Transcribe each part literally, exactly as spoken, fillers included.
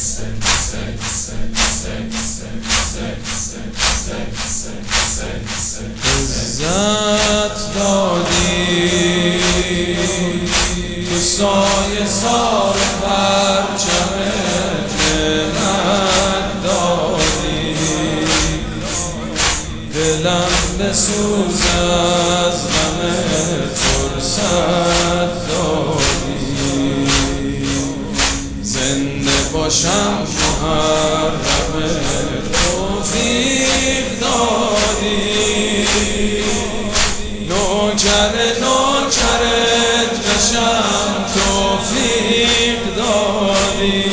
عزت دادی تو سایه سار پرچم نعمت دادی، دلم بسوز از غم فرصت دادی، زنده باشم محرم توفیق دادی، نوکر نوکرت بشم توفیق دادی،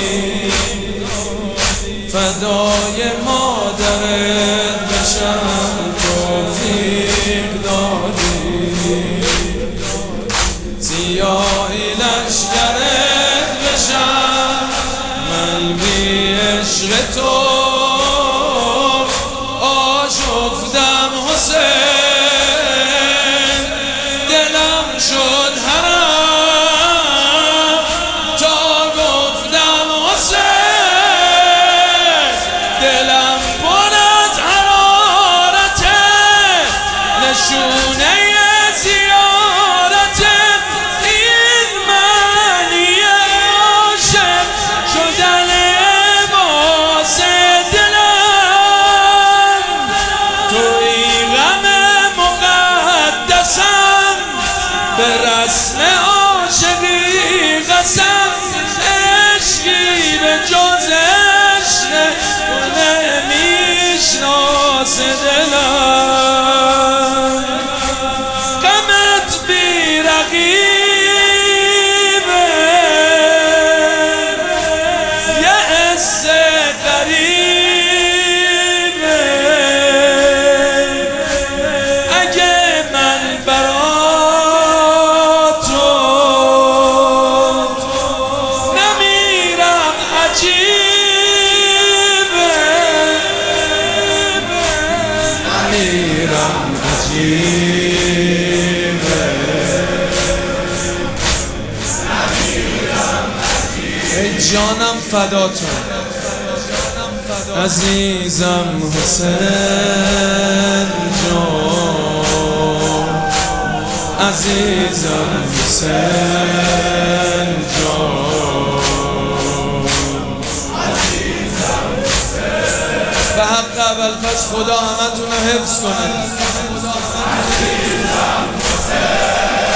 فدای مادرت بشم توفیق دادی، سیاهی لشکرت بشم من بی عشق تو آشفتم حسین، دلم شد حرام تا گفتم حسین، دلم پر از حرارت نشونه زیارت، این معنی عاشق شدن واسه دلم، توی غم مقدسم به رسم عاشقی قسم، عشقی به جز عشق نمیشناس دلم، غمت بی رقیبه یه حس غریبه، اگه من برا تو نمیرم عجیبه، نمیرم عجیبه، ای جانم فدا تو عزیزم حسین جان، عزیزم حسین جان، به حق ابوالفضل خدا همتون رو حفظ کنه،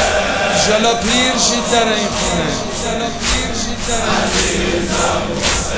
انشالله پیر شید در این خونه.